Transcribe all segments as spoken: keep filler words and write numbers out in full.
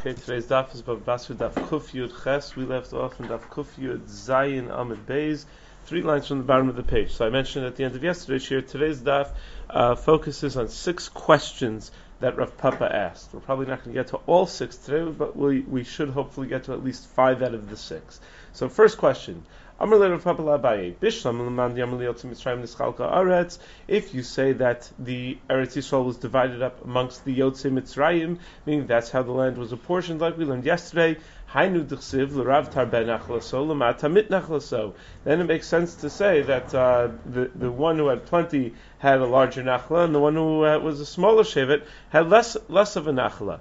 Okay, today's daf is Bava Basra daf Kuf Yud Ches. We left off in daf Kuf Yud Zayin Amid Beis, three lines from the bottom of the page. So I mentioned at the end of yesterday's shir, today's daf uh, focuses on six questions that Rav Papa asked. We're probably not going to get to all six today, but we we should hopefully get to at least five out of the six. So first question. If you say that the Eretz Yisrael was divided up amongst the Yotzei Mitzrayim, meaning that's how the land was apportioned, like we learned yesterday, then it makes sense to say that uh, the, the one who had plenty had a larger nachla, and the one who uh, was a smaller shevet had less less of a nachla.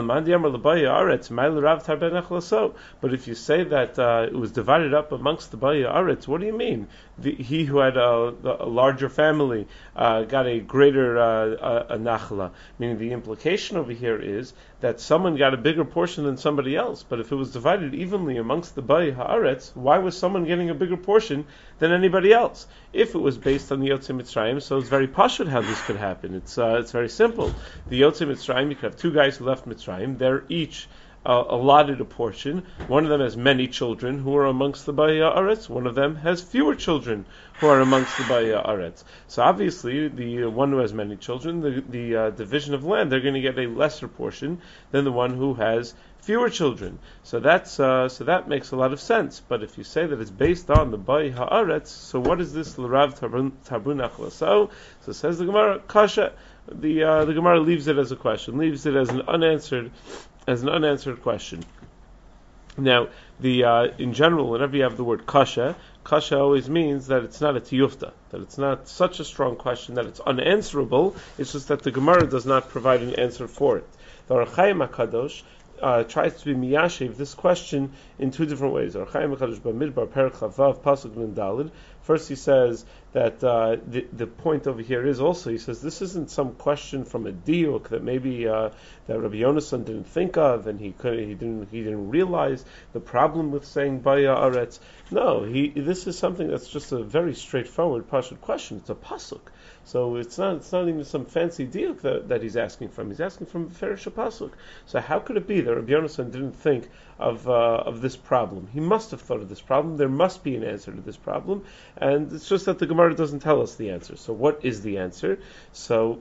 But if you say that uh, it was divided up amongst the Baya Aretz, what do you mean? The, he who had a, a larger family uh, got a greater uh, a, a nachla. Meaning the implication over here is that someone got a bigger portion than somebody else. But if it was divided evenly amongst the Baya Haaretz, why was someone getting a bigger portion than anybody else? If it was based on the Yotzei Mitzrayim, so it's very pashut how this could happen. It's uh, it's very simple. The Yotzei Mitzrayim, you could have two guys who left Mitzrayim. They're each Uh, allotted a portion. One of them has many children who are amongst the Baya Aretz. One of them has fewer children who are amongst the Baya Aretz. So obviously, the uh, one who has many children, the, the uh, division of land, they're going to get a lesser portion than the one who has fewer children. So that's uh, so that makes a lot of sense. But if you say that it's based on the Baya Haaretz, so what is this l'rav tarbun achlaso? So says the Gemara, kasha. The uh, the Gemara leaves it as a question, leaves it as an unanswered. as an unanswered question. Now, the uh, in general, whenever you have the word kasha, kasha always means that it's not a tiyufta, that it's not such a strong question that it's unanswerable. It's just that the Gemara does not provide an answer for it. The Ohr HaChaim HaKadosh uh, tries to be miyashiv this question in two different ways. Ohr HaChaim HaKadosh Bamidbar Perek Chavav Pasuk Min Daled. First, he says that uh, the the point over here is also, he says this isn't some question from a diuk that maybe uh, that Rabbi Yonasan didn't think of, and he could he didn't he didn't realize the problem with saying Baya Aretz. No, he this is something that's just a very straightforward pashut question. It's a pasuk, so it's not it's not even some fancy diuk that, that he's asking from. He's asking from a ferish pasuk. So how could it be that Rabbi Yonasan didn't think of uh, of this problem? He must have thought of this problem. There must be an answer to this problem. And it's just that the Gemara doesn't tell us the answer. So what is the answer? So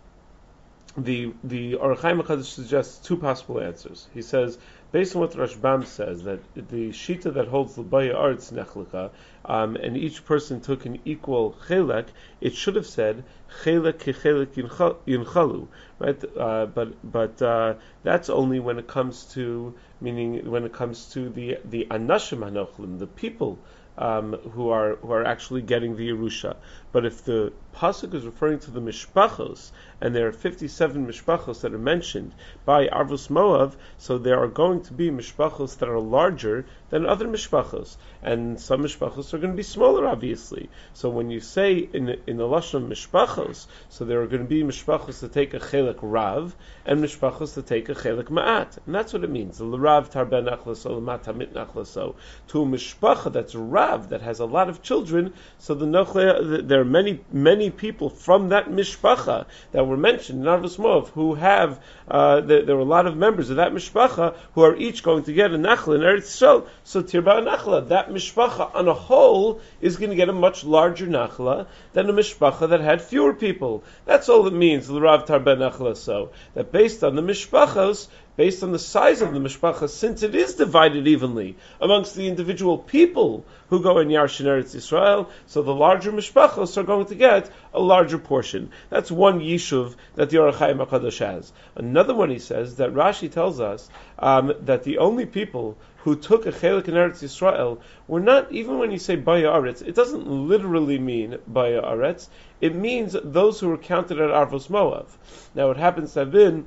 the the Ohr HaChaim HaKadosh suggests two possible answers. He says, based on what Rashbam says, that the shita that holds the Baya Aretz nechlika, um, and each person took an equal chelek, it should have said chelek kechelek yinchalu, right? Uh, but but uh, that's only when it comes to, meaning when it comes to the the anashim hanochlim, the people Um, who are who are actually getting the Yerusha. But if the pasuk is referring to the mishpachos, and there are fifty-seven mishpachos that are mentioned by Arvus Moav, so there are going to be mishpachos that are larger than other mishpachos, and some mishpachos are going to be smaller, obviously. So when you say in in the lashon mishpachos, so there are going to be mishpachos that take a chelek rav, and mishpachos that take a chelek ma'at, and that's what it means. The rav tarben nachlaso, l'mat tamit nachlaso. To a mishpacha that's rav, that has a lot of children, so the nochla, there are many many people from that mishpacha that were mentioned in Arvus Moav who have uh, there, there are a lot of members of that mishpacha who are each going to get a nachla in Eretz Yisrael. So tirba nachla, that mishpacha on a whole is going to get a much larger nachla than a mishpacha that had fewer people. That's all it means. L'rav tarba nachla. So that based on the mishpachos, based on the size of the mishpacha, since it is divided evenly amongst the individual people who go in Yarshin Eretz Yisrael, so the larger mishpachos are going to get a larger portion. That's one yishuv that the Ohr HaChaim HaKadosh has. Another one, he says, that Rashi tells us um, that the only people who took a chelik in Eretz Yisrael were not, even when you say Baya Aretz, it doesn't literally mean Baya Aretz, it means those who were counted at Arvos Moav. Now it happens to have been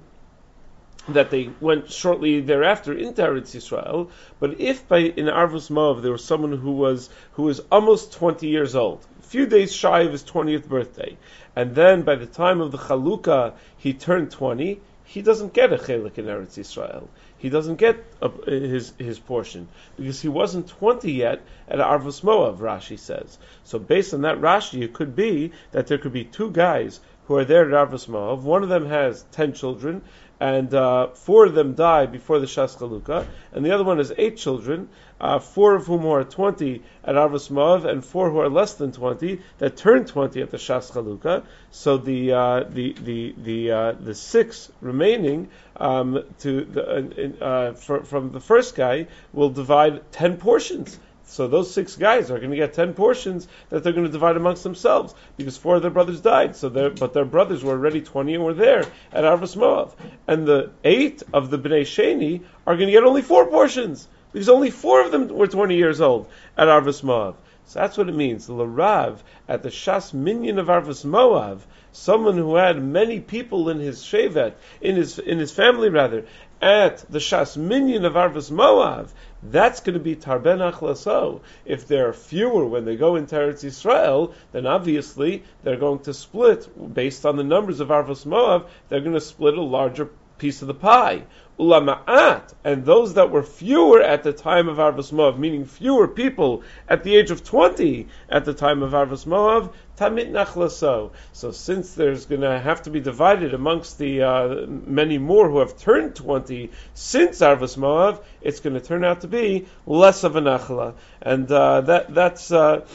that they went shortly thereafter into Eretz Yisrael, but if by in Arvus Moav there was someone who was who was almost twenty years old, a few days shy of his twentieth birthday, and then by the time of the Chalukah he turned twenty, he doesn't get a chelik in Eretz Yisrael. He doesn't get a, his his portion because he wasn't twenty yet at Arvus Moav, Rashi says. So based on that Rashi, it could be that there could be two guys who are there at Arvus Moav. One of them has ten children, and uh, four of them die before the Shas Chalukah, and the other one has eight children, uh, four of whom are twenty at Arvus Moav, and four who are less than twenty that turn twenty at the Shas Chalukah. So the uh, the the the uh, the six remaining um, to the, uh, uh, for, from the first guy will divide ten portions. So those six guys are going to get ten portions that they're going to divide amongst themselves because four of their brothers died. So but their brothers were already twenty and were there at Arvus Moav, and the eight of the Bnei Sheni are going to get only four portions because only four of them were twenty years old at Arvus Moav. So that's what it means. L'Rav at the Shas Minyan of Arvus Moav, someone who had many people in his shevet, in his in his family rather, at the Shas Minyan of Arvus Moav, that's going to be Tarben Achlaso. If there are fewer when they go into Eretz Yisrael, then obviously they're going to split, based on the numbers of Arvus Moav, they're going to split a larger piece of the pie. Ulama'at, and those that were fewer at the time of Arvus Moav, meaning fewer people at the age of twenty at the time of Arvus Moav, Tamit Nachlaso. So since there's going to have to be divided amongst the uh, many more who have turned twenty since Arvus Moav, it's going to turn out to be less of a Nachla. And uh, that that's... Uh,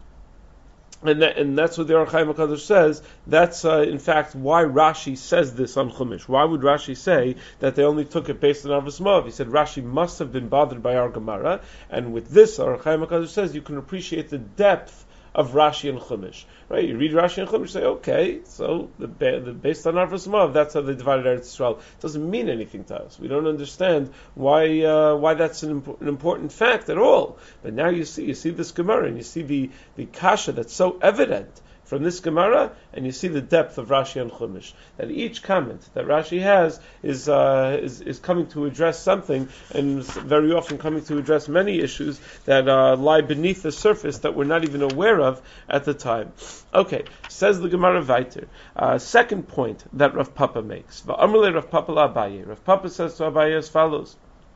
And, that, and that's what the Or Chaim HaKadosh says. That's, uh, in fact, why Rashi says this on Chumash. Why would Rashi say that they only took it based on Arvus Moav? He said Rashi must have been bothered by our Gemara, and with this, Or Chaim HaKadosh says you can appreciate the depth of Rashi and Chumash. Right? You read Rashi and Chumash, say, okay, so the, the, based on Arvus Moav, that's how they divided Eretz Yisrael. It doesn't mean anything to us. We don't understand why uh, why that's an, imp- an important fact at all. But now you see, you see this Gemara, and you see the, the kasha that's so evident from this Gemara, and you see the depth of Rashi and Chumash. That each comment that Rashi has is, uh, is is coming to address something, and very often coming to address many issues that uh, lie beneath the surface that we're not even aware of at the time. Okay, says the Gemara Vayter. Uh, second point that Rav Papa makes. V'amrle Rav Papa la Abaye. Rav Papa says to Abaye as follows.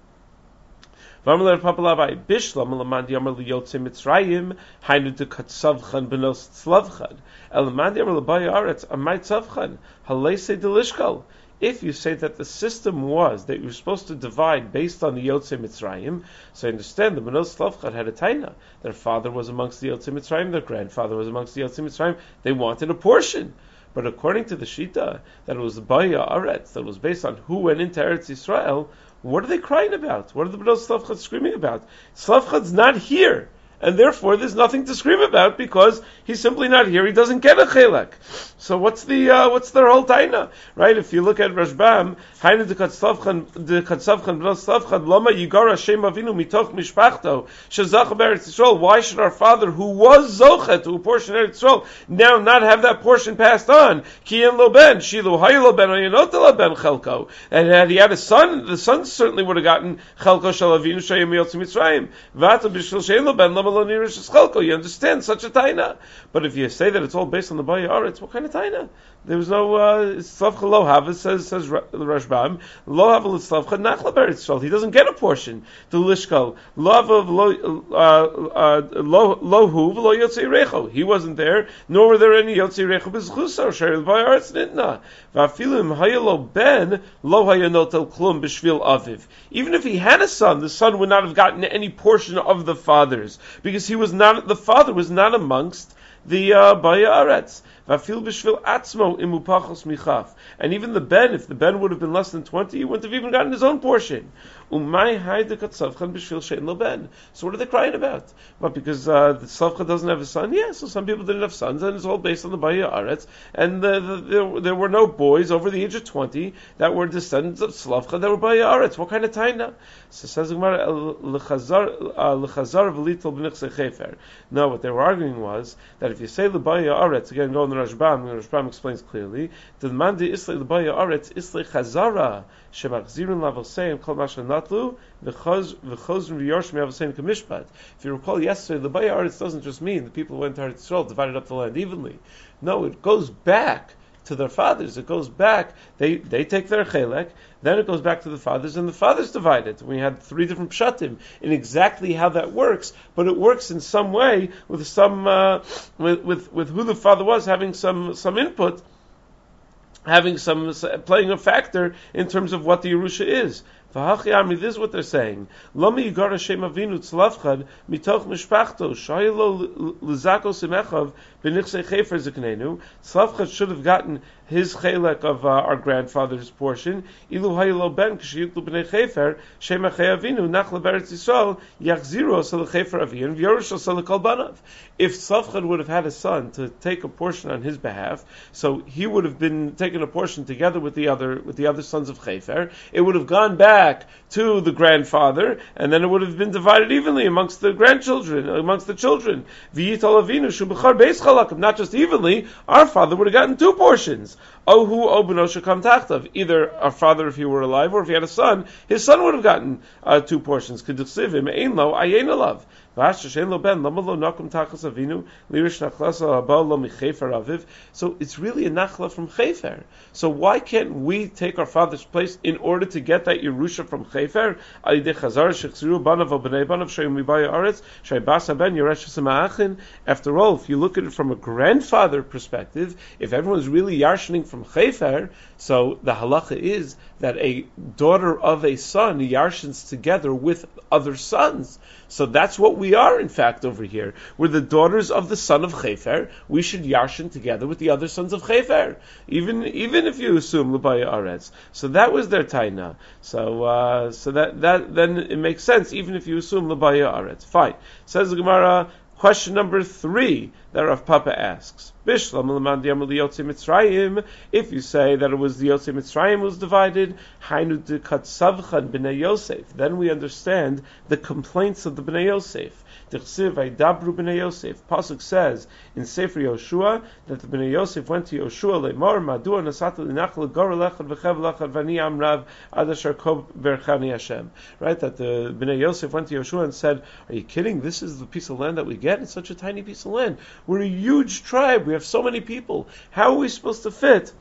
V'amrle Rav Papa la Abaye. Bishlam l'mandi amr liyotze Mitzrayim hainu de katzavchan benos tzlavchan. Elamandi amr l'baye aretz amay tzavchan halese delishkal. If you say that the system was that you were supposed to divide based on the Yotzei Mitzrayim, so I understand the Benos Tzlavchad had a taina. Their father was amongst the Yotzei Mitzrayim, their grandfather was amongst the Yotzei Mitzrayim. They wanted a portion. But according to the Shita, that it was Baya Aretz, that was based on who went into Eretz Yisrael, what are they crying about? What are the Benos Tzlavchad screaming about? Tzlavchad's not here. And therefore, there's nothing to scream about because he's simply not here. He doesn't get a chelek. So what's the uh, what's their whole taina, right? If you look at Rashbam, Hainu de Katzavchan de Katzavchan Bnos Tzavchan Lama Yigar Hashem Avinu Mitoch Mishpachto Shezach Beretz Yisrael. Why should our father, who was zochet to a portion of Eretz Yisrael, now not have that portion passed on? Ki en lo ben Shilu Haylo ben Oyenot ben Chelko. And had he had a son, the son certainly would have gotten Chelko Shel Avinu Shayim Yotzim Mitzrayim. Vata Bishul Shein lo ben Lama. You understand such a taina, but if you say that it's all based on the Baya Aretz, what kind of taina? There was no Slavcha Lo Hava, says says Rashbam Lo Hava L'Slavcha Nachla Beretz Yisrael. He doesn't get a portion. The Lishkal Lo Hava Lo Hu Lo Yotzei Recho. He wasn't there, nor were there any Yotzei Recho B'Zchusa or Sheril Baya Aretz Nitna. Va'afilim Hayalo Ben Lo Hayanotel Klum B'Shvil Aviv. Even if he had a son, the son would not have gotten any portion of the father's, because he was not, the father was not amongst the uh, Baya Aretz. Vafil b'shvil atzmo imupachos michaf. And even the ben, if the ben would have been less than twenty, he wouldn't have even gotten his own portion. Umay hayde katzavchan b'shvil shein lo ben. So what are they crying about? What, because uh, the Tzavcha doesn't have a son? Yeah, so some people didn't have sons, and it's all based on the Baya Aretz. And the, the, there, there were no boys over the age of twenty that were descendants of Tzavcha that were Baya Aretz. What kind of taina? So says the Gemara, l'chazar v'litel b'nichsei chefer. No, what they were arguing was that if you say the Baya Aretz, again, go in the Rashbam, the Rashbam explains clearly, the mandi islay the Baya Aretz islay chazara shemachzirun lavoseim kol masha natlu v'chozun v'yorshim yavoseim kamishpat. If you recall yesterday, the Baya Aretz doesn't just mean the people who went to Eretz Yisrael divided up the land evenly. No, it goes back to their fathers. It goes back, they they take their chelek, then it goes back to the fathers, and the fathers divide it. We had three different pshatim in exactly how that works, but it works in some way with some uh, with, with with who the father was having some some input having some playing a factor in terms of what the Yerusha is. This is what they're saying. Lami Yigara Shem Avinu Tzlavchad Mitoch Mishpachto Shaylo Lizako Simechav Benichsei Chefer Ziknenu. Tzlavchad should have gotten his chelek of uh, our grandfather's portion. Ilu Haylo Ben Kshiyutlu Bnei Chefer Shem Achei Avinu Nachla Beretz Yisrael Yachziro Sel Chefer Avin V'Yerushal Sel Kolbanav. If Tzlavchad would have had a son to take a portion on his behalf, so he would have been taking a portion together with the other with the other sons of Chefer. It would have gone back to the grandfather, and then it would have been divided evenly amongst the grandchildren, amongst the children. V'yital Avinu shu b'char beis chalakim, not just evenly. Our father would have gotten two portions. Ohu obeno shekam tachtav. Either our father, if he were alive, or if he had a son, his son would have gotten uh, two portions. Keduchsivim ein lo ayin alav. So it's really a nachla from Chefer. So why can't we take our father's place in order to get that Yerusha from Chefer? After all, if you look at it from a grandfather perspective, if everyone's really yarshening from Chefer, so the halacha is that a daughter of a son yarshens together with other sons. So that's what we are, in fact, over here. We're the daughters of the son of Chefer. We should yarshin together with the other sons of Chefer, even even if you assume L'baya Aretz. So that was their taina. So uh, so that that then it makes sense, even if you assume L'baya Aretz. Fine. Says the Gemara. Question number three that Rav Papa asks. If you say that it was the Yotzei Mitzrayim was divided, then we understand the complaints of the Bnei Yosef. Pasuk says in Sefer Yoshua that the Bnei Yosef went to Yoshua Lemor Madua Nasata Linachal Gor Lechad V'Chev Lechad Vani Amrav Adashar Kob Berchani Hashem. Right, that the Bnei Yosef went to Yoshua and said, "Are you kidding? This is the piece of land that we get. It's such a tiny piece of land. We're a huge tribe. We have so many people. How are we supposed to fit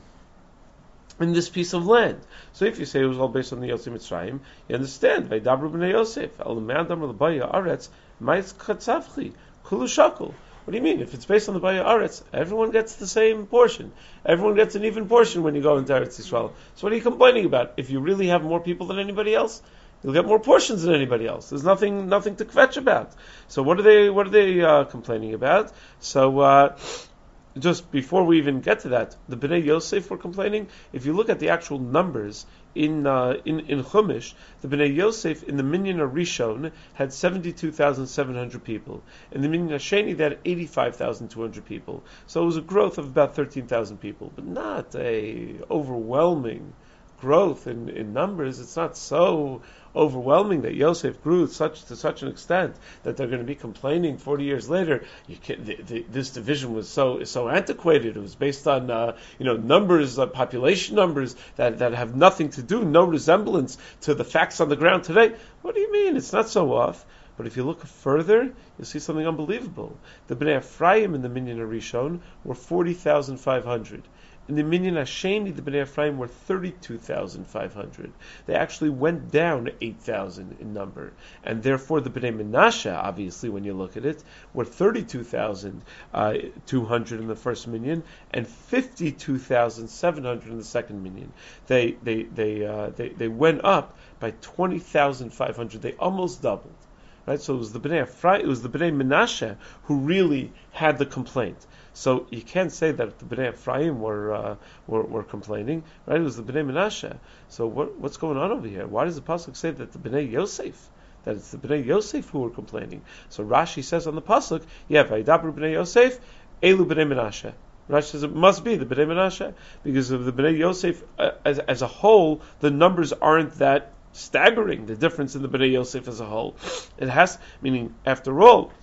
in this piece of land?" So if you say it was all based on the Yotzei Mitzrayim, you understand. Vaydabru Bnei Yosef El Me'adam L'Baya Aretz Ma'is Katzavchi Kulu Shakul. What do you mean? If it's based on the Baya Aretz, everyone gets the same portion. Everyone gets an even portion when you go into Eretz Yisrael. So what are you complaining about? If you really have more people than anybody else, you'll get more portions than anybody else. There's nothing, nothing to kvetch about. So what are they, what are they uh, complaining about? So uh, just before we even get to that, the Bnei Yosef were complaining. If you look at the actual numbers in uh, in in Chumash, the Bnei Yosef in the Minyan Rishon had seventy-two thousand seven hundred people. In the Minyan Sheni, they had eighty-five thousand two hundred people. So it was a growth of about thirteen thousand people, but not a overwhelming growth in, in numbers. It's not so overwhelming that Yosef grew such to such an extent that they're going to be complaining forty years later. You can, the, the, this division was so so antiquated. It was based on uh, you know numbers, uh, population numbers that, that have nothing to do, no resemblance to the facts on the ground today. What do you mean? It's not so off. But if you look further, you'll see something unbelievable. The Bnei Ephraim in the Minyan Rishon were forty thousand five hundred. In the Minyan Hasheni, the Bnei Ephraim were thirty-two thousand five hundred. They actually went down eight thousand in number. And therefore the Bnei Menashe, obviously when you look at it, were thirty-two thousand two hundred in the first Minyan and fifty-two thousand seven hundred in the second Minyan. They they they uh, they, they went up by twenty thousand five hundred. They almost doubled. Right? So it was the Bnei Ephraim, it was the Bnei Menashe who really had the complaint. So you can't say that the Bnei Ephraim were, uh, were were complaining, right? It was the Bnei Menashe. So what what's going on over here? Why does the pasuk say that the Bnei Yosef, that it's the Bnei Yosef who were complaining? So Rashi says on the pasuk, yeah, Vaydabru Bnei Yosef, Elu Bnei Menashe. Rashi says it must be the Bnei Menashe because of the Bnei Yosef uh, as as a whole, the numbers aren't that staggering. The difference in the Bnei Yosef as a whole, it has meaning after all.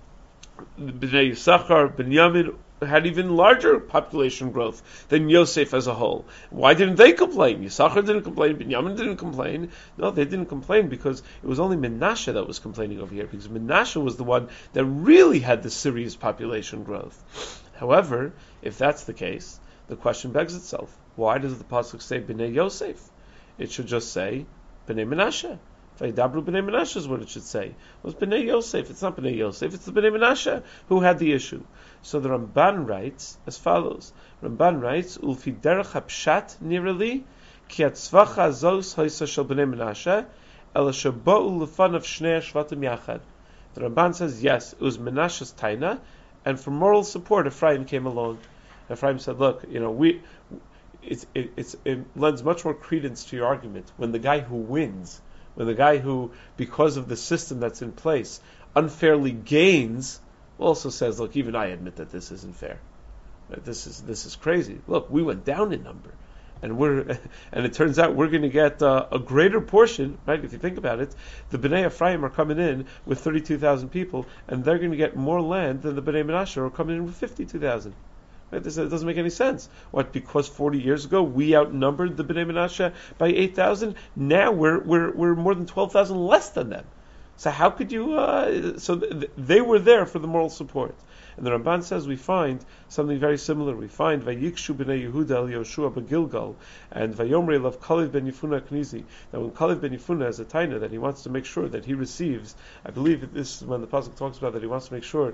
Bnei Yisachar, Binyamin had even larger population growth than Yosef as a whole. Why didn't they complain? Yisachar didn't complain, Binyamin didn't complain. No, they didn't complain because it was only Menashe that was complaining over here, because Menashe was the one that really had the serious population growth. However, if that's the case, the question begs itself, why does the pasuk say Bnei Yosef? It should just say Bnei Menashe. Vaydabru b'nei Menashe is what it should say. It was b'nei Yosef. It's not b'nei Yosef. It's the b'nei Menashe who had the issue. So the Ramban writes as follows. Ramban writes, Ulfi derech hapshat nirali, ki atzvacha zos hoisa shel b'nei Menashe, ela shabo'u lefanav shnei shvatim yachad. The Ramban says, yes, it was Menashe's taina, and for moral support, Ephraim came along. Ephraim said, look, you know, we, it's, it, it's, it lends much more credence to your argument when the guy who wins, when the guy who, because of the system that's in place, unfairly gains, also says, look, even I admit that this isn't fair. Right? This is this is crazy. Look, we went down in number, and we're and it turns out we're going to get uh, a greater portion. Right? If you think about it, the Bnei Ephraim are coming in with thirty-two thousand people, and they're going to get more land than the Bnei Menashe are coming in with fifty-two thousand. Right? This, it doesn't make any sense. What? Because forty years ago we outnumbered the Bnei Menashe by eight thousand. Now we're we're we're more than twelve thousand less than them. So how could you? Uh, so th- they were there for the moral support. And the Ramban says we find something very similar. We find Vayikshu b'nei Yehuda el Yoshua b'Gilgal and Vayomrei lav Kalev ben Yefuna Knizi. Now when Kalev ben Yefuna has a taina that he wants to make sure that he receives, I believe this is when the pasuk talks about that he wants to make sure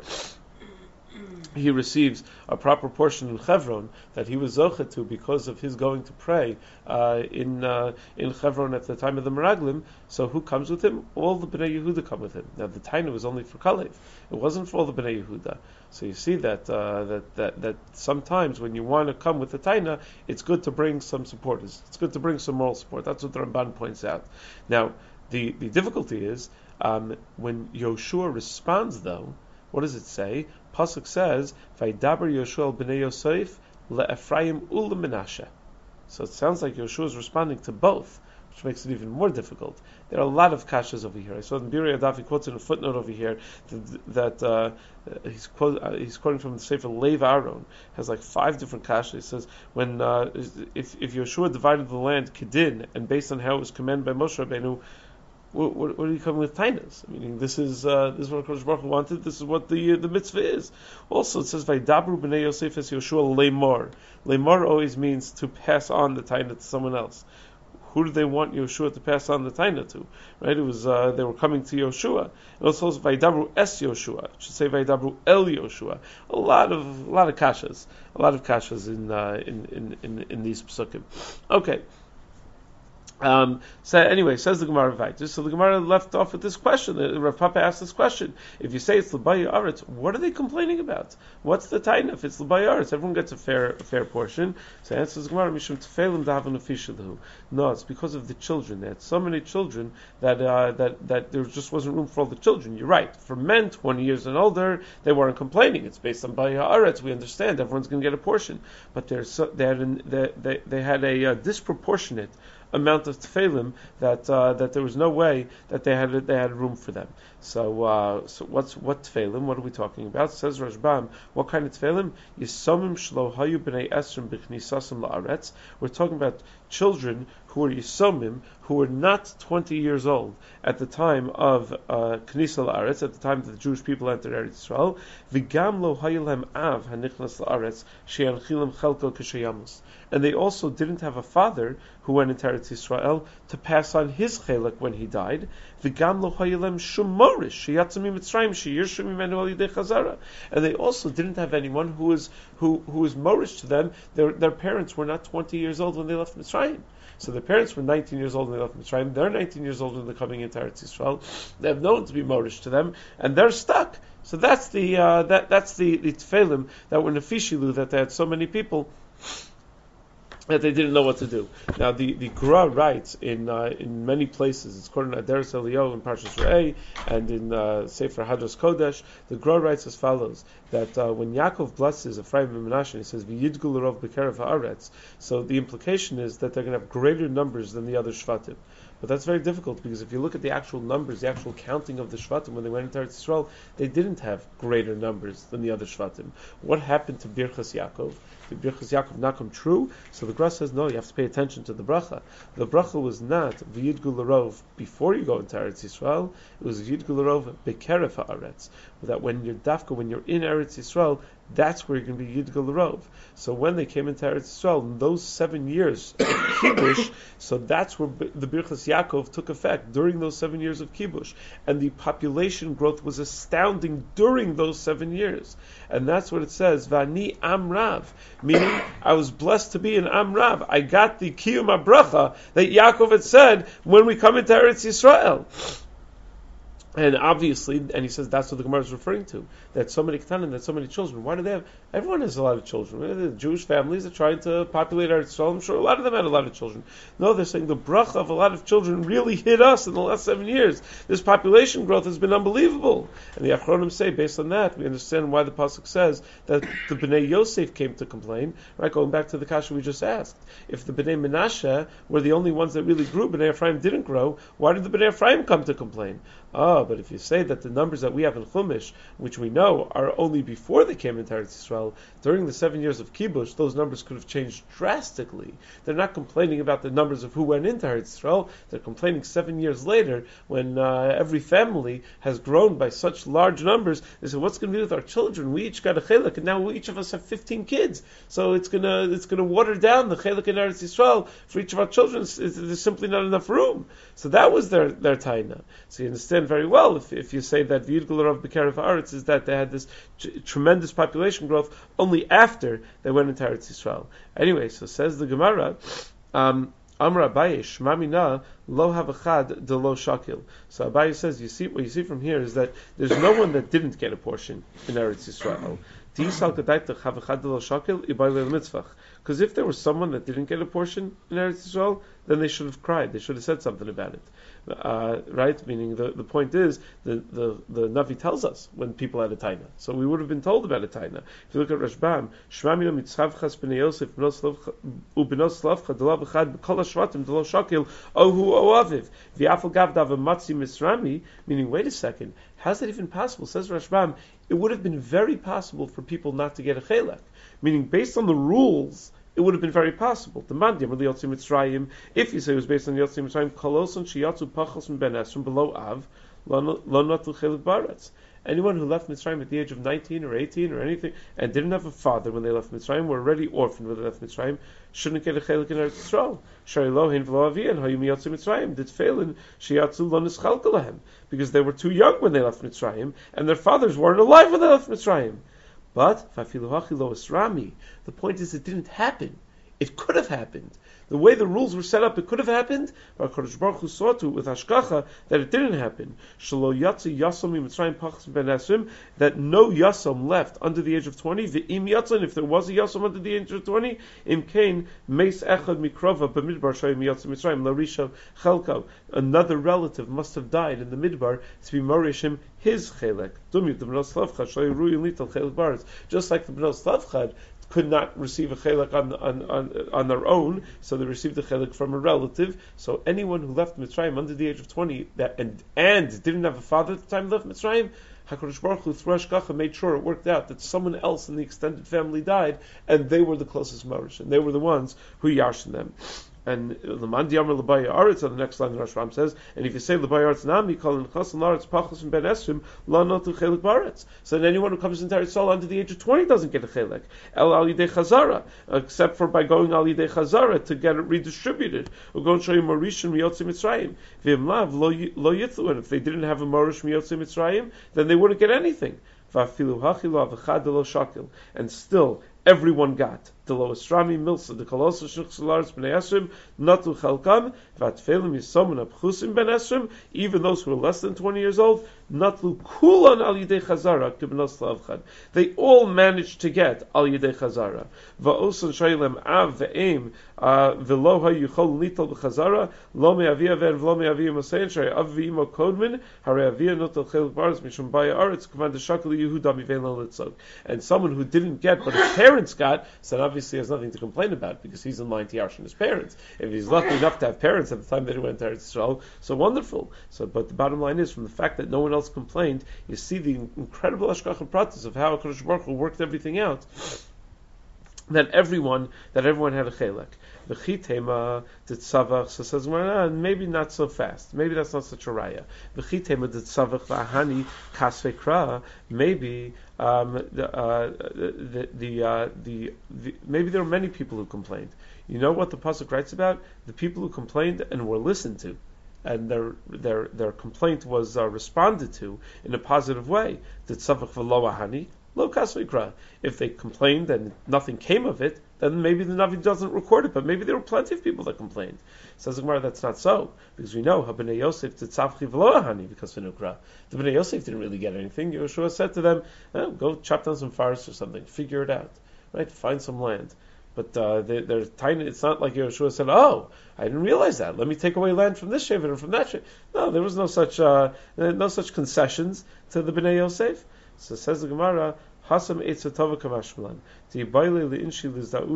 he receives a proper portion in Chevron that he was zochet to because of his going to pray uh, in uh, in Chevron at the time of the Meraglim. So who comes with him? All the Bnei Yehuda come with him. Now the taina was only for Kalev; it wasn't for all the Bnei Yehuda. So you see that uh, that that that sometimes when you want to come with the taina, it's good to bring some supporters. It's good to bring some moral support. That's what the Ramban points out. Now the the difficulty is um, when Yoshua responds though. What does it say? Pasuk says, "Vaydaber Yoshua b'nei Yosef leEphraim u'leMenashe." So it sounds like Yoshua is responding to both, which makes it even more difficult. There are a lot of kashas over here. I saw in Biri Adav, he quotes in a footnote over here that, that uh, he's, quote, uh, he's quoting from the Sefer Lev Aaron. Has like five different kashas. He says when uh, if if Yoshua divided the land kedin and based on how it was commanded by Moshe Rabbeinu. What, what, what are you coming with tainas? Meaning this is uh, this is what Kodesh Baruch Hu wanted. This is what the uh, the mitzvah is. Also, it says Vaydabru b'nei Yosef es Yoshua lemor. Lemor always means to pass on the taina to someone else. Who did they want Yoshua to pass on the taina to? Right? It was uh, they were coming to Yoshua. And also Vaydabru es Yoshua. It should say Vaydabru el Yoshua. A lot of a lot of kashas, a lot of kashas in uh, in, in in in these psukim. Okay. Um, so anyway, says the Gemara Vaytus. So the Gemara left off with this question. Rav Papa asked this question: if you say it's l'bayah aretz, what are they complaining about? What's the taina if it's l'bayah aretz? Everyone gets a fair, a fair portion. So answers the Gemara: Mishum tefeilim daven ufishalahu. No, it's because of the children. They had so many children that uh, that that there just wasn't room for all the children. You're right. For men, twenty years and older, they weren't complaining. It's based on bayah aretz. We understand everyone's going to get a portion, but so, they had an, they, they, they had a uh, disproportionate amount of tefillim that uh, that there was no way that they had they had room for them. So uh, so what's what tefillim? What are we talking about? Says Rashbam, what kind of tefillim? Yisomim shlo hayu b'nei esrim b'chnisasim la'aretz. We're talking about children who were yisomim, who were not twenty years old at the time of uh, knisa la'aretz, at the time that the Jewish people entered Eretz Yisrael. V'gam lo hayu lehem av hanichnas la'aretz she'anchilim chelko k'sheyamus. And they also didn't have a father who went into Eretz Yisrael to pass on his chelak when he died. V'gam lo hayu lehem shum morish sheyatzim mitzrayim sheyirshu mimenu al yidei chazara. And they also didn't have anyone who was who who was morish to them. Their their parents were not twenty years old when they left Mitzrayim. So their parents were nineteen years old when they left Mitzrayim. They're nineteen years old when they're coming into Eretz Yisrael. They have no one to be morish to them, and they're stuck. So that's the uh, that that's the the tefillim that were nefishilu, that they had so many people that they didn't know what to do. Now the, the Gra writes in uh, in many places. It's quoted in Aderes Eliyahu in Parshas Re'eh and in uh, Sefer Hadros Kodesh. The Gra writes as follows: that uh, when Yaakov blesses Ephraim and Menashe, he says V'yidgu l'rov b'kerev haaretz. So the implication is that they're going to have greater numbers than the other shvatim. But that's very difficult because if you look at the actual numbers, the actual counting of the shvatim when they went into Eretz Yisrael, they didn't have greater numbers than the other shvatim. What happened to Birchas Yaakov? Did Birchas Yaakov not come true? So the Gra says no. You have to pay attention to the bracha. The bracha was not v'yidgu l'rov before you go into Eretz Yisrael. It was v'yidgu l'rov bekerev haaretz. That when you're dafka, when you're in Eretz Yisrael, that's where you're going to be Yidgal Rov. So when they came into Eretz Yisrael, in those seven years of Kibush, so that's where the Birchas Yaakov took effect, during those seven years of Kibush. And the population growth was astounding during those seven years. And that's what it says, Vani Amrav, meaning I was blessed to be an Amrav. I got the Kiyum HaBracha that Yaakov had said when we come into Eretz Yisrael. And obviously, and he says that's what the Gemara is referring to, that so many Ketanim, that so many children. Why do they have? Everyone has a lot of children. The Jewish families are trying to populate Eretz Yisrael. I'm sure a lot of them had a lot of children. No, they're saying the bracha of a lot of children really hit us in the last seven years. This population growth has been unbelievable. And the Achronim say, based on that, we understand why the pasuk says that the Bnei Yosef came to complain. Right, going back to the kasha we just asked. If the Bnei Menashe were the only ones that really grew, Bnei Ephraim didn't grow, why did the Bnei Ephraim come to complain? Oh, but if you say that the numbers that we have in Chumash, which we know are only before they came into Eretz Yisrael, during the seven years of Kibush, those numbers could have changed drastically. They're not complaining about the numbers of who went into Eretz Yisrael. They're complaining seven years later, when uh, every family has grown by such large numbers. They say, "What's going to be with our children? We each got a chelik, and now we, each of us have fifteen kids. So it's going to it's going to water down the chelik in Eretz Yisrael for each of our children. It's, it's, there's simply not enough room." So that was their their taina. So you understand very well if, if you say that the Yidgal of B'Kerev Haaretz is that they had this t- tremendous population growth only after they went into Eretz Yisrael. Anyway, so says the Gemara, um, Amar Abaye, Shma Mina lo havachad de lo shakil. So Abaye says, you see, what you see from here is that there's no one that didn't get a portion in Eretz Yisrael. Because if there was someone that didn't get a portion in Eretz Yisrael, then they should have cried. They should have said something about it. Uh, right? Meaning the, the point is, the, the, the Navi tells us when people had a taina. So we would have been told about a taina. If you look at Rashbam, Shmamina mitzchavchas b'nei Yosef u'benos slavcha delav echad b'kol hashvatim delo shakil ohu oaviv v'yafal gavdav amatzi misrami, meaning, wait a second, how's that even possible? Says Rashbam, it would have been very possible for people not to get a chelek. Meaning, based on the rules, it would have been very possible. The mandiam or the Yotzi Mitzrayim, if you say it was based on the Yotzi Mitzrayim, Koloson Shiyatzu Pachos from Ben Esrim below Av, Lo Natu Chelik Baretz. Anyone who left Mitzrayim at the age of nineteen or eighteen or anything and didn't have a father when they left Mitzrayim, were already orphaned when they left Mitzrayim, shouldn't get a chelik in Eretz Yisrael. Shari Lohin v'lo avian hayum yatzu Mitzrayim did failin sheyatzu lo nischalka lahem, because they were too young when they left Mitzrayim and their fathers weren't alive when they left Mitzrayim. But fafilu hachi lo esrami. The point is, it didn't happen. It could have happened. The way the rules were set up, it could have happened, but Kodesh Baruch Hu saw to with Hashkacha that it didn't happen. Shelo yatzi yasom mitzrayim pachas ben esrim, that no yasom left under the age of twenty. Ve'im yatzon, if there was a yasom under the age of twenty, im kain meis echad mikrova b'midbar shayim yatzim mitzrayim larisha chelko. Another relative must have died in the midbar to be morishim his chelek. Dumit the b'nos slavchad shayu ruyin lital chelek baritz. Just like the b'nos slavchad could not receive a chelik on, on, on, on their own, so they received a chelik from a relative. So anyone who left Mitzrayim under the age of twenty that and and didn't have a father at the time left Mitzrayim, HaKadosh Baruch Hu through Hashkacha made sure it worked out that someone else in the extended family died, and they were the closest marish, and they were the ones who yarshin them. And the Mandi Amar L'Baya Aretz on the next line, the Rashbam says, and if you say L'Baya Aretz Nami, call in Chassan Aretz Pachos and Ben Esrim, La Notu Chelik Baretz. So then anyone who comes into Eretz Yisrael under the age of twenty doesn't get a Chelik. El Al Yidei Chazara, except for by going Al Yidei Chazara to get it redistributed. Or go and show you Maurishim Miyotzi Mitzrayim. V'im Lav Lo Yitlu, and if they didn't have a Maurish Miyotzi Mitzrayim, then they wouldn't get anything. V'afilu Hachilo Avachad Lo Shakil. And still, everyone got. The lowest Rami Milsa, the Kolosa Shuchsalaris Ben Esrim, Natu Chalkam, Vatfelim Yisomon Abchusim Ben Esrim, even those who were less than twenty years old, Natlu Kulan Al Yidei Chazara, Kibnos Lavchad. They all managed to get Al Yidei Chazara. Va'osan Shaylem Av Ve'im, Veloha Yuchol Lital B'Chazara, Lo Me'avia Ver, V'lo Me'avia Mosein, Shay Av V'imo Kodmin, Hare Avia Notal Chelik Baris, Mishum Baya Aretz, Command the Shakal Yehuda Mivein Litzog. And someone who didn't get, but his parents got, said obviously has nothing to complain about because he's in line to Yarshin his parents. If he's lucky enough to have parents at the time that he went to Eretz Yisrael, so wonderful. So, but the bottom line is, from the fact that no one else complained, you see the incredible Hashkacha pratis of how HaKadosh Baruch Hu worked everything out. that everyone that everyone had a chelek. V'chitema ditzavach, so says well, maybe not so fast. Maybe that's not such a raya. V'chitema ditzavach v'ahani kasvekra. Maybe um, the, uh, the the, uh, the the maybe there were many people who complained. You know what the pasuk writes about? The people who complained and were listened to, and their their their complaint was uh, responded to in a positive way. Ditzavach v'lo ahani. Lo kasvekra. If they complained and nothing came of it, then maybe the Navi doesn't record it, but maybe there were plenty of people that complained. Says the Gemara, that's not so, because we know Habnei Yosef titzavchi v'lo ahani because v'nukra. The Bnei Yosef didn't really get anything. Yeshua said to them, oh, "Go chop down some forests or something, figure it out, right? Find some land." But uh, they, they're tiny. It's not like Yeshua said, "Oh, I didn't realize that. Let me take away land from this shevet and from that shevet." No, there was no such uh, no such concessions to the Bnei Yosef. So says the Gemara, Hasam Eitzatova Kamashmalan, Tibaile Liinshi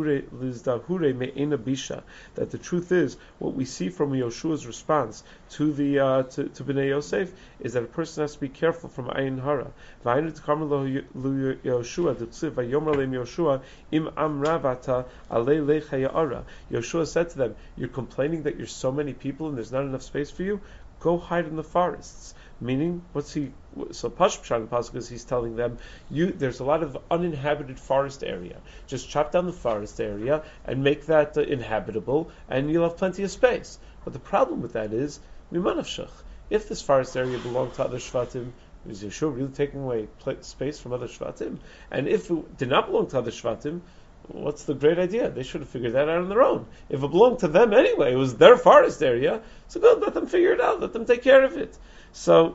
Lizdahure Me'ena Bisha, that the truth is, what we see from Yoshua's response to the uh, to, to Bnei Yosef is that a person has to be careful from Ayin Hara. V'ainu Tkarmelo Yoshua, D'Tziv Vayomer Leim Yoshua, Im Amravata Alei Lecha Ya'ara. Yoshua said to them, you're complaining that you're so many people and there's not enough space for you? Go hide in the forests. Meaning, what's he? So Pashpshan in the pasuk is he's telling them, you there's a lot of uninhabited forest area. Just chop down the forest area and make that uh, inhabitable, and you'll have plenty of space. But the problem with that is mimanavshach. If this forest area belonged to other shvatim, is Yeshua really taking away pl- space from other shvatim? And if it did not belong to other shvatim, what's the great idea? They should have figured that out on their own. If it belonged to them anyway, it was their forest area, so good, let them figure it out, let them take care of it. So,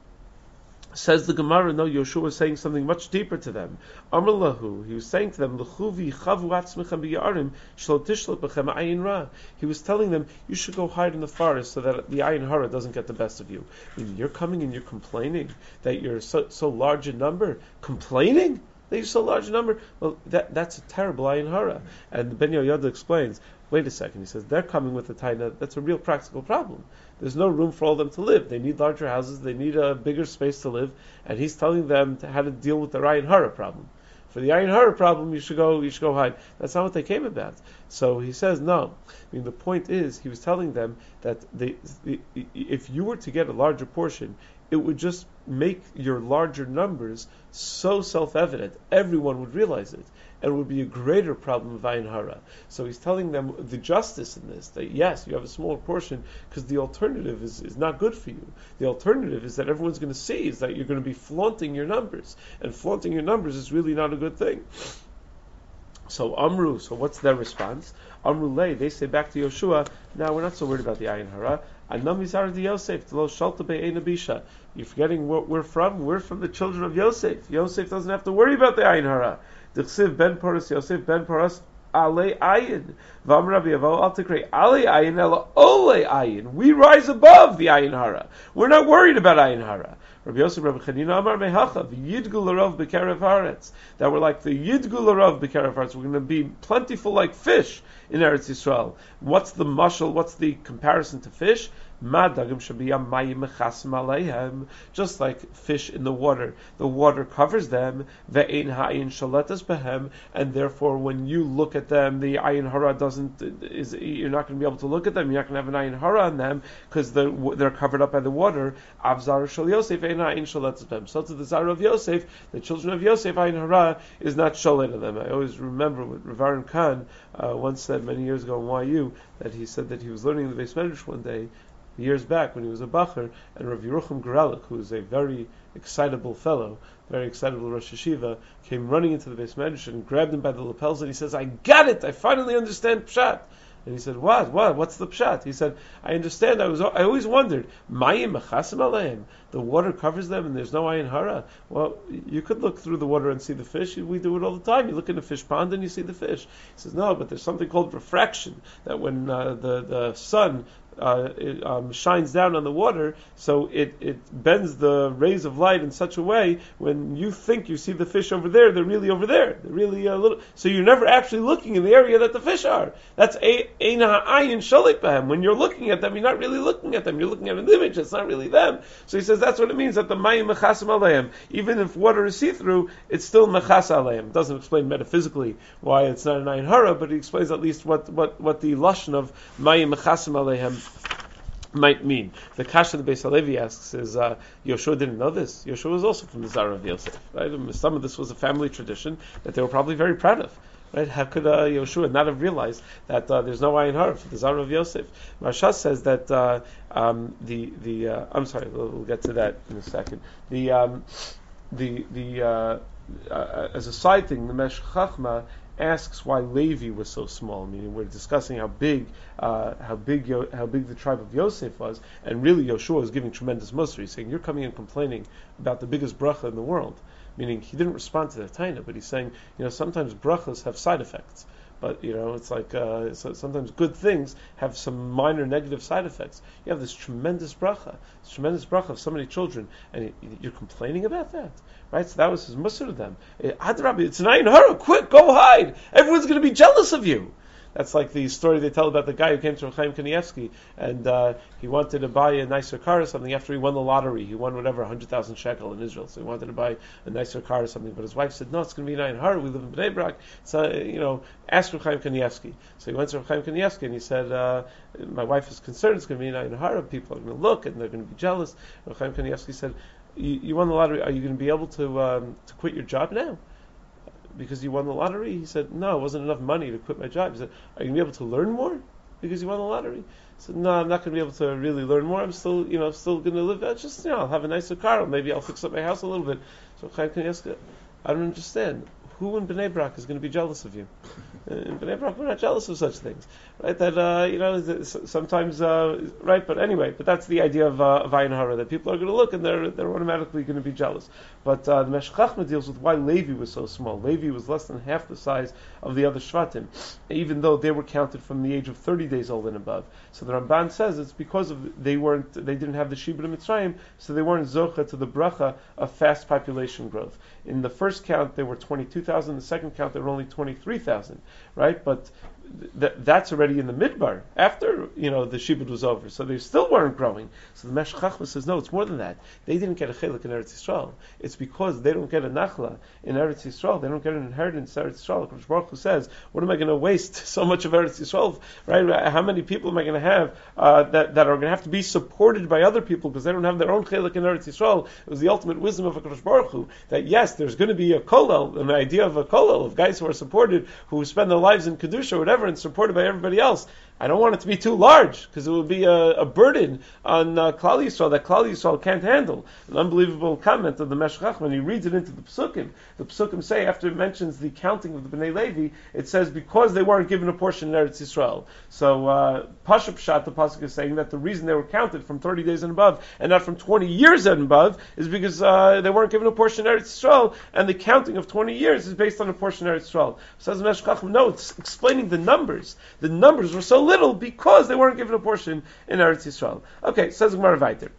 says the Gemara, no, Yoshua was saying something much deeper to them. Amar lahu, he was saying to them, L'chuvi chavu atzmechem b'yarim, shlo tishlot b'chem ayin ra. He was telling them, you should go hide in the forest so that the ayin hara doesn't get the best of you. I mean, you're coming and you're complaining that you're so, so large in number. Complaining? That you're so large in number? Well, that, that's a terrible ayin hara. And Ben Yoyada explains, wait a second, he says, they're coming with a taina, that's a real practical problem. There's no room for all of them to live. They need larger houses, they need a bigger space to live, and he's telling them to how to deal with the ayin hara problem. For the ayin hara problem, you should go, you should go hide. That's not what they came about. So he says, no. I mean, the point is, he was telling them that they, the, if you were to get a larger portion, it would just make your larger numbers so self-evident, everyone would realize it, and it would be a greater problem of ayin hara. So he's telling them the justice in this, that yes, you have a smaller portion, because the alternative is, is not good for you. The alternative is that everyone's going to see is that you're going to be flaunting your numbers, and flaunting your numbers is really not a good thing. So Amru, so what's their response? Amru lay, they say back to Yoshua, now we're not so worried about the ayin hara. Yosef, you're forgetting where we're from. We're from the children of Yosef. Yosef doesn't have to worry about the ayin hara. D'chsiv ben Poras Yosef ben Poras ale ayin. V'amar Rabbi Yavo al tikrei ale ayin ela ole ayin. We rise above the ayin hara. We're not worried about ayin hara. Rabbi Yosef Rabbi Chanina Amar mehacha v'yidgu l'rov b'kerev haaretz. That we're like the yidgu l'rov b'kerev haaretz. We're going to be plentiful like fish in Eretz Yisrael. What's the mashal? What's the comparison to fish? Just like fish in the water, the water covers them, and therefore when you look at them, the ayin hara doesn't. Is you're not going to be able to look at them. You're not going to have an ayin hara on them because they're they're covered up by the water. So to the zara of Yosef, the children of Yosef, ayin hara is not sholet on them. I always remember what Rav Aaron Kahn uh, once said many years ago in Y U that he said that he was learning the Beis Medrash one day, years back when he was a bacher, and Rav Yerucham Gerelik, who is a very excitable fellow, very excitable Rosh Hashiva, came running into the Beis Medrash and grabbed him by the lapels, and he says, I got it! I finally understand Pshat! And he said, what? What? What's the Pshat? He said, I understand. I was. I always wondered, Mayim mechasim aleim. The water covers them and there's no ayin hara. Well, you could look through the water and see the fish. We do it all the time. You look in a fish pond and you see the fish. He says, no, but there's something called refraction, that when uh, the, the sun uh, it, um, shines down on the water, so it, it bends the rays of light in such a way when you think you see the fish over there, they're really over there. They're really a little. So you're never actually looking in the area that the fish are. That's ein ha'ayin shalik b'hem. When you're looking at them, you're not really looking at them. You're looking at an image. It's not really them. So he says that's what it means that the mayim mechasim aleim. Even if water is see-through, it's still mechas aleim. It doesn't explain metaphysically why it's not an ayin hara, but he explains at least what what, what the lashon of mayim mechasim aleim might mean. The kasha the Beis Halevi asks is uh, Yoshua didn't know this. Yoshua was also from the Zara of Yosef. Right? Some of this was a family tradition that they were probably very proud of. Right? How could uh, Yoshua not have realized that uh, there's no ayin hara for the Zara of Yosef? Marsha says that uh, um, the the uh, I'm sorry, we'll, we'll get to that in a second. The um, the the uh, uh, as a side thing, the Meshech Chachma asks why Levi was so small. Meaning, we're discussing how big, uh, how big, Yo- how big the tribe of Yosef was, and really Yoshua is giving tremendous mussar. He's saying, "You're coming and complaining about the biggest bracha in the world." Meaning, he didn't respond to the taina, but he's saying, you know, sometimes brachas have side effects. But, you know, it's like uh, so sometimes good things have some minor negative side effects. You have this tremendous bracha, this tremendous bracha of so many children, and you're complaining about that, right? So that was his mussar to them. Adrabi, it's an ayin hara, quick, go hide. Everyone's going to be jealous of you. That's like the story they tell about the guy who came to Chaim Kanievsky, and uh, he wanted to buy a nicer car or something after he won the lottery. He won whatever, one hundred thousand shekel in Israel, so he wanted to buy a nicer car or something. But his wife said, no, it's going to be an ayin hara. We live in Bnei Brak. So, uh, you know, ask for Chaim Kanievsky. So he went to Chaim Kanievsky, and he said, uh, my wife is concerned it's going to be an ayin hara. People are going to look, and they're going to be jealous. And Chaim Kanievsky said, you, you won the lottery. Are you going to be able to um, to quit your job now? Because you won the lottery? He said, no, it wasn't enough money to quit my job. He said, are you going to be able to learn more because you won the lottery? He said, no, I'm not going to be able to really learn more. I'm still, you know, still going to live. Uh, just, you know, I'll have a nicer car. Maybe I'll fix up my house a little bit. So Chaim Kanievsky, I don't understand. Who in Bnei Brak is going to be jealous of you? In Bnei Brak, we're not jealous of such things, right? That uh, you know, sometimes, uh, right? But anyway, but that's the idea of uh, of ayin hara, that people are going to look and they're they're automatically going to be jealous. But uh, the Meshech Chachma deals with why Levi was so small. Levi was less than half the size of the other Shvatim, even though they were counted from the age of thirty days old and above. So the Ramban says it's because of they weren't they didn't have the Shibud Mitzrayim, so they weren't zocha to the bracha of fast population growth. In the first count, they were twenty-two thousand. The second count, they were only twenty-three thousand. Right, but th- that's already in the midbar after you know the shibud was over, so they still weren't growing. So the Meshech Chachma says, no, it's more than that. They didn't get a chelik in Eretz Yisrael. It's because they don't get a nachla in Eretz Yisrael. They don't get an inheritance in Eretz Yisrael. Kodesh Baruch Hu says, what am I going to waste so much of Eretz Yisrael? Right? How many people am I going to have uh, that that are going to have to be supported by other people because they don't have their own chelik in Eretz Yisrael? It was the ultimate wisdom of Kodesh Baruch Hu that yes, there's going to be a kollel, an idea of a kollel of guys who are supported, who spend their lives in kedusha or whatever, and supported by everybody else. I don't want it to be too large because it would be a, a burden on uh, Klal Yisrael that Klal Yisrael can't handle. An unbelievable comment of the Meshech Chachma when he reads it into the Pesukim. The Pesukim say, after it mentions the counting of the Bnei Levi, it says because they weren't given a portion in Eretz Yisrael. So uh, Pasha Pshat, the Pasuk is saying that the reason they were counted from thirty days and above and not from twenty years and above is because uh, they weren't given a portion in Eretz Yisrael, and the counting of twenty years is based on a portion in Eretz Yisrael. Says the Meshech Chachma, no, it's explaining the numbers. The numbers were so little because they weren't given a portion in Eretz Yisrael. Okay, says Gemara Vayter.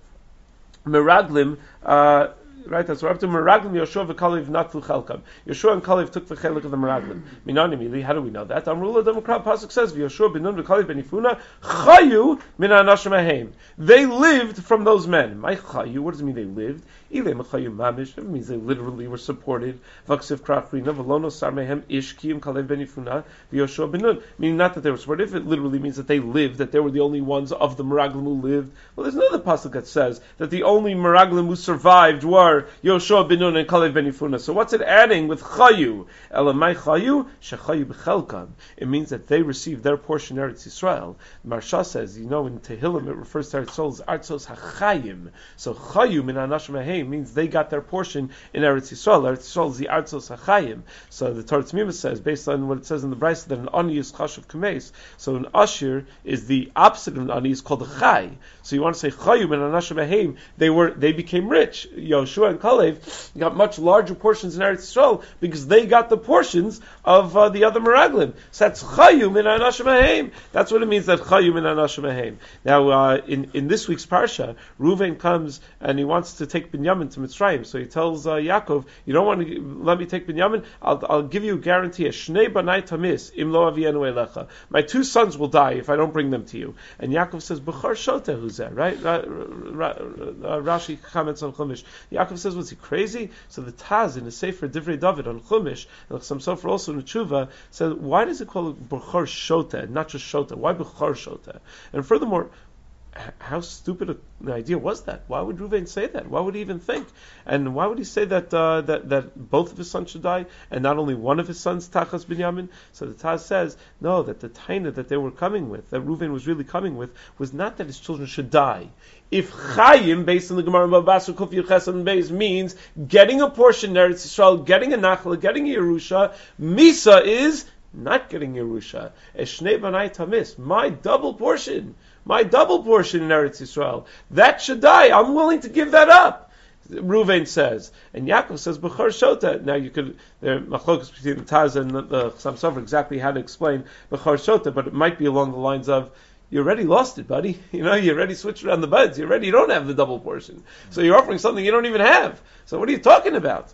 Meraglim, uh, right, that's we're up to Meraglim, Yoshua v'Kalev natlu chelkam. Yoshua and Kalev took the chelik of the Meraglim. Minani mili, how do we know that? Amrula Demokrat Pasuk says, Yoshua ben Nun v'Kalev ben Yifuna chayu min ha'anashim hahem. They lived from those men. My chayu, what does it mean they lived? Ile mechayu mamish, it means they literally were supported. Vaksiv krachrina v'lono sar mehem ish kiyim Kalev ben Yifuna v'Yoshua ben Nun. Meaning not that they were supported. If it literally means that they lived, that they were the only ones of the Meraglim who lived, well, there's another pasuk that says that the only Meraglim who survived were Yoshua ben Nun and Kalev ben Yifuna. So what's it adding with chayu? Elamai chayu shechayu b'chelkam. It means that they received their portion in Eretz Yisrael. Marsha says, you know, in Tehillim it refers to Eretz Yisrael as Artzos hachayim. So chayu min anashim hahem means they got their portion in Eretz Yisrael. Eretz Yisrael is the Artzos hachayim. So the Torah Tzmima says, based on what it says in the Brisa, that an ani is chashuv kameis. So an ashir is the opposite of an ani, is called a chay. So you want to say chayu min anashim hahem, they were they became rich. Yoshua Yeshua and Kalev got much larger portions in Eretz Yisrael because they got the portions of uh, the other Meraglim. So that's Chayu min Anashim Haim. That's what it means that Chayu min Anashim Haim. Now, uh, in, in this week's Parsha, Reuven comes and he wants to take Binyamin to Mitzrayim. So he tells uh, Yaakov, you don't want to let me take Binyamin? I'll, I'll give you a guarantee. Shnei banai tamis im lo avienu elecha. My two sons will die if I don't bring them to you. And Yaakov says, B'char shota who's that, right? Uh, Rashi comments on Chumash. Yaakov says, was he crazy? So the Taz in the Sefer Divrei David on Chumash, and some Sofer also in Tshuva, says, why does it call it B'char shota and not just shota? Why B'char shota? And furthermore, how stupid an idea was that? Why would Reuven say that? Why would he even think? And why would he say that uh, that that both of his sons should die and not only one of his sons, Tachas Binyamin? So the Taz says no, that the taina that they were coming with, that Reuven was really coming with, was not that his children should die. If Chayim, based on the Gemara Babasra Kuf Yud and Beis, means getting a portion in Eretz Yisrael, getting a Nachla, getting a Yerusha, Misa is not getting Yerusha. Eshnei banai tamis, my double portion. My double portion in Eretz Yisrael. That should die. I'm willing to give that up. Reuven says. And Yaakov says, B'char shota. Now you could, there are machlokas between the Taz and the, the Chassam Sofer exactly how to explain B'char shota, but it might be along the lines of, you already lost it, buddy. You know, you already switched around the beds. You already you don't have the double portion. So you're offering something you don't even have. So what are you talking about?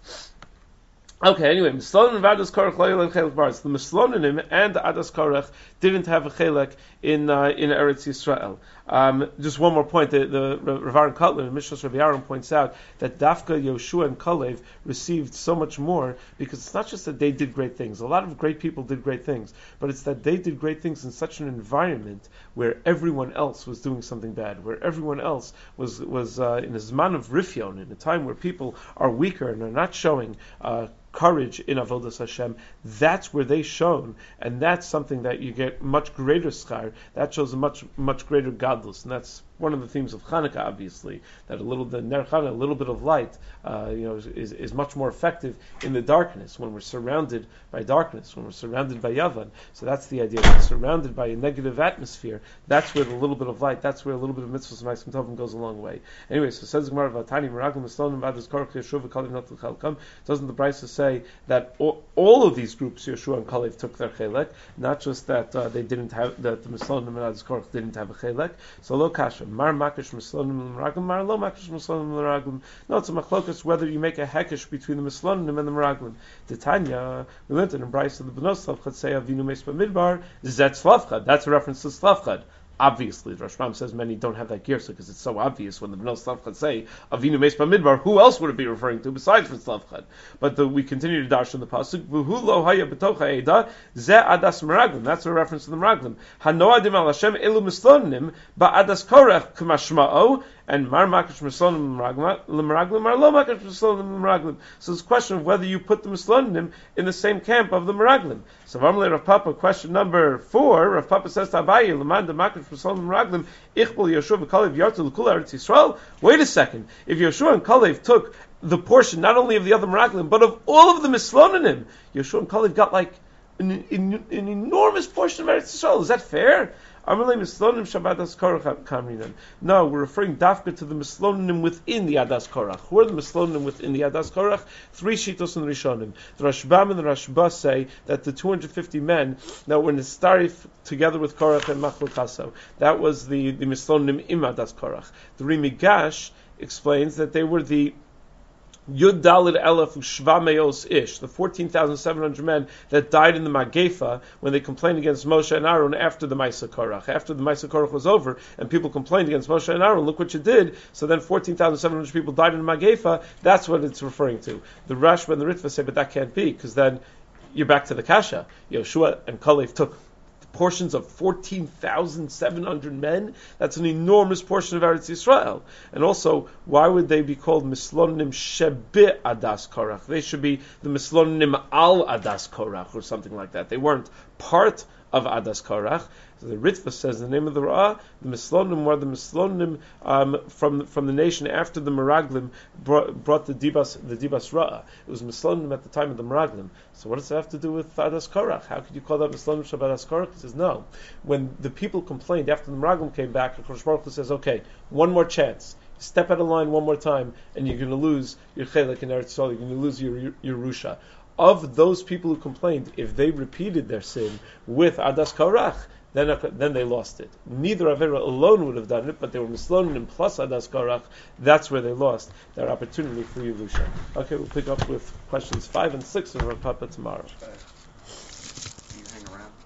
Okay, anyway, Mislonim and Adas Korach lo yelem chelek baretz. The Mislonim and Adas Korach didn't have a chelek in uh, in Eretz Yisrael. Um, just one more point. The, the Rav Aaron Kotler, Mishras Rabbi Aaron, points out that Dafka, Yoshua, and Kalev received so much more because it's not just that they did great things. A lot of great people did great things, but it's that they did great things in such an environment where everyone else was doing something bad, where everyone else was was uh, in a zman of rifyon, in a time where people are weaker and are not showing Uh, courage in Avodas Hashem. That's where they shone, and that's something that you get much greater schar. That shows a much much greater godless, and that's one of the themes of Hanukkah, obviously, that a little the Ner Chanukah, a little bit of light, uh, you know, is, is much more effective in the darkness when we're surrounded by darkness, when we're surrounded by Yavan. So that's the idea. When we're surrounded by a negative atmosphere, that's where the little bit of light, that's where a little bit of mitzvahs and ma'asim tovim goes a long way. Anyway, so says Gemara Vatani Meraglim Mislonim Adas Korach Yeshua V'Kalev Notel Chalkam. Doesn't the Brisa say that all, all of these groups, Yeshua and Kalev, took their chelek, not just that uh, they didn't have, that the Mislonim and Adas Korach didn't have a chelek? So lo kasha. Mar makish mislonim l'meraglim, mar lo makish mislonim l'meraglim. No, it's a machlokas whether you make a hekesh between the mislonim and the meraglim. Titania, we learned it in Bryce of the Benos Slavchad say Avinu Meis B'Midbar, Zet Slavchad. That's a reference to Slavchad. Obviously, the Rashbam says many don't have that girsa because it's so obvious when the Bnei Slavchad say Avinu Meis B'Midbar. Who else would it be referring to besides for Slavchad? But the, we continue to dash in the pasuk. V'hu lo haya b'tocha eda ze adas meraglim. That's a reference to the meraglim. Hanoadim al Hashem elu mislonim ba'adas korach k'mashma'o. And mar makish mislonim l'meraglim, mar lo makish mislonim l'meraglim. So it's a question of whether you put the mislonim in the same camp of the meraglim. So Vamle Rav Papa, question number four. Rav Papa says to Abaye, l'man de makish mislonim l'meraglim, ichbol Yeshua v'Kalev yartu l'kul Eretz Yisrael. Wait a second. If Yeshua and Kalev took the portion not only of the other meraglim but of all of the mislonim, Yeshua and Kalev got like an, an, an enormous portion of Eretz Yisrael. Is that fair? No, we're referring dafka to the mislonim within the Adas Korach. Who are the mislonim within the Adas Korach? Three shitos and rishonim. The Rashbam and the Rashba say that the two hundred fifty men that were nistarif together with Korach and Machlok, that was the, the mislonim im Adas Korach. The Rimigash explains that they were the Yud Dalid Elef Shva Meos Ish, the fourteen thousand seven hundred men that died in the Magefa when they complained against Moshe and Aaron after the Maisa Korach. After the Maisa Korach was over and people complained against Moshe and Aaron, look what you did. So then fourteen thousand seven hundred people died in the Magefa. That's what it's referring to. The Rashba and the Ritva say, but that can't be, because then you're back to the Kasha. Yoshua and Kalev took portions of fourteen thousand seven hundred men. That's an enormous portion of Eretz Yisrael. And also, why would they be called Mislonim Shebe Adas Korach? They should be the Mislonim Al Adas Korach or something like that. They weren't part of Adas Korach. So the Ritva says the name of the Ra'ah, the Mislonim were the Mislonim um, from from the nation after the Meraglim brought, brought the Dibas the Dibas Ra'ah. It was Mislonim at the time of the Meraglim. So what does it have to do with Adas Korach? How could you call that Mislonim Shabbat Adas Korach? He says no. When the people complained after the Meraglim came back, the Kodesh Baruch Hu says, okay, one more chance. He step out of line one more time, and you're going to lose your chelik in Eretz Yisrael. You're going to lose your your Yerusha. Of those people who complained, if they repeated their sin with Adas Karach, then then they lost it. Neither Avera alone would have done it, but they were Mislonim plus Adas Karach. That's where they lost their opportunity for Yerusha. Okay, we'll pick up with questions five and six of our Papa tomorrow.